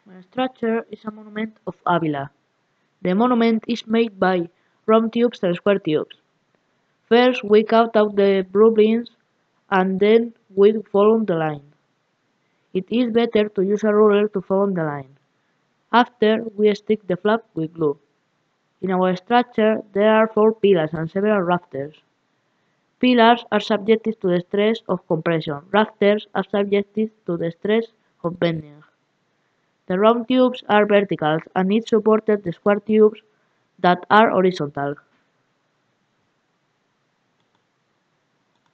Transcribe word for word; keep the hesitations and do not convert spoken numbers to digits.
My structure is a monument of Avila. The monument is made by round tubes and square tubes. First we cut out the blueprints and then we follow the line. It is better to use a ruler to follow the line. After, we stick the flap with glue. In our structure, there are four pillars and several rafters. Pillars are subjected to the stress of compression. Rafters are subjected to the stress of bending. The round tubes are vertical and each supported the square tubes that are horizontal.